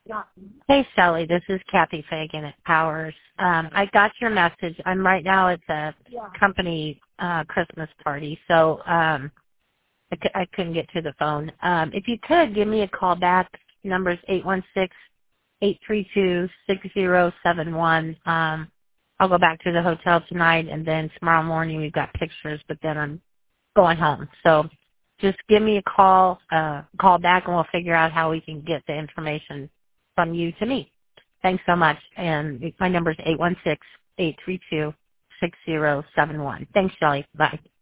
Hey, Shelly, this is Kathy Fagan at Powers. I got your message. I'm right now at the company Christmas party, so I couldn't get to the phone. If you could, give me a call back. Number's 816-832-6071. I'll go back to the hotel tonight, and then tomorrow morning we've got pictures, but then I'm going home. So just give me a call back, and we'll figure out how we can get the information from you to me. Thanks so much. And my number is 816-832-6071. Thanks, Shelly. Bye.